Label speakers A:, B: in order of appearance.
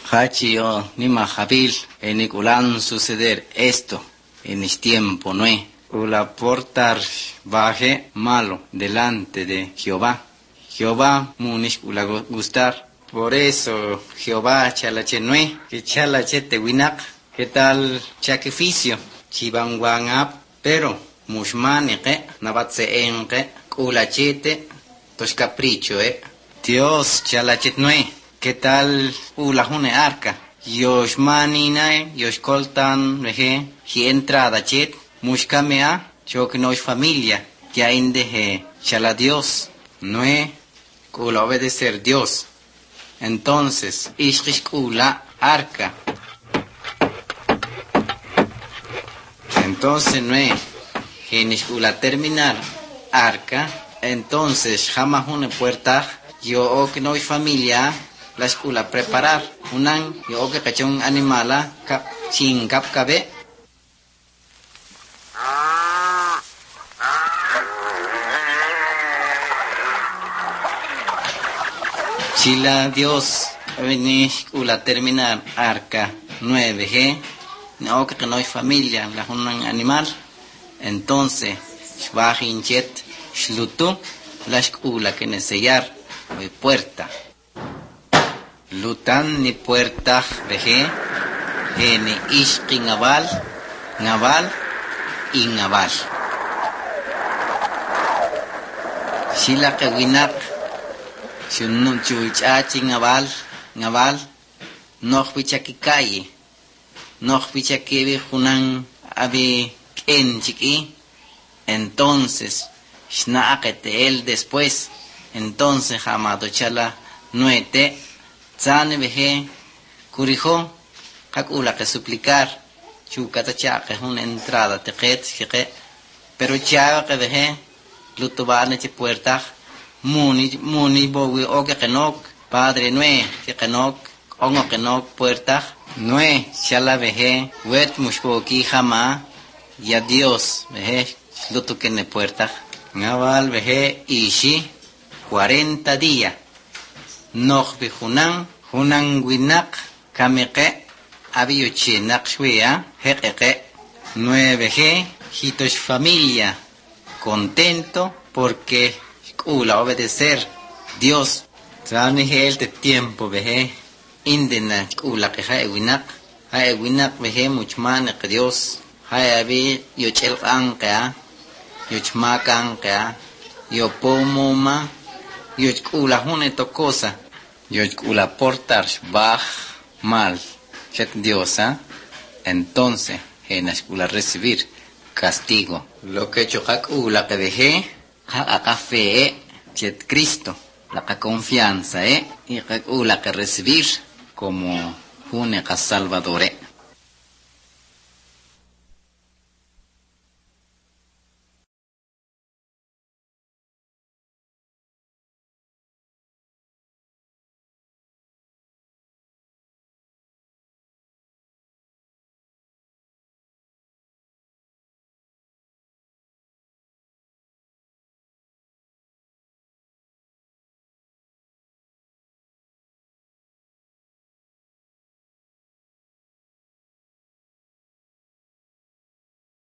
A: Hachio ni majabil en Nicolán suceder esto en este tiempo, ¿no? Ula portar baje malo delante de Jehová. Jehová munish ula gustar. Por eso Jehová chalache nue, que chalache te winak, que tal sacrificio, chivan wangap, pero mushmanike, nabatse enke, ulachete, tos capricho, Dios chalache nue, que tal ulahune arca, yoshmaninae, yoshkoltan, veje, hi entrada chet, mushkamea, choknosh familia, ya indeje, chala Dios, nue, ula obedecer Dios. Entonces, ishkula arca. Entonces, no es genishkula terminar arca. Entonces, jamás una puerta, yo que no hay familia, la escuela preparar. Unan, yo que cachón animala, sin cap cabe. Chila Dios, venís ula terminar arca 9G, no que no hay familia, la un animal, entonces, shvahinchet, shlutu, la escuela que nesellar, puerta. Lutan ni puerta, veje, ni ishki naval y naval. Chila que winak, si un chuichachi naval, no pichaki calle, no pichaki junan abi en chiqui, entonces, shnaakete él después, entonces jamado chala nuete, tzane veje, curijo, kakula que suplicar, chukatacha que es una entrada tequet, pero chava que veje, lutubane chi puerta, muni bowi oke kenok, padre nue, que kenok, ongo kenok puerta, nue, chala veje, wet mushpoki jama, ya Dios, veje, lutu que ne puerta, naval veje, ishi, 40 días, noch bejunan, junan winak, kameke, abiyuchinak shwea, heqeque, 9G, hitos familia, contento, porque ula obedecer Dios. Zani el de tiempo veje indena ula que hae winak veje muchman que Dios hae abi yochel anka yochmakanka yopomoma yochula hune to cosa yochula portar baj mal chet Dios, entonces en escuela recibir castigo. Lo que chocak ula que veje la fe, chet Cristo, la confianza, y la que recibir como un salvador.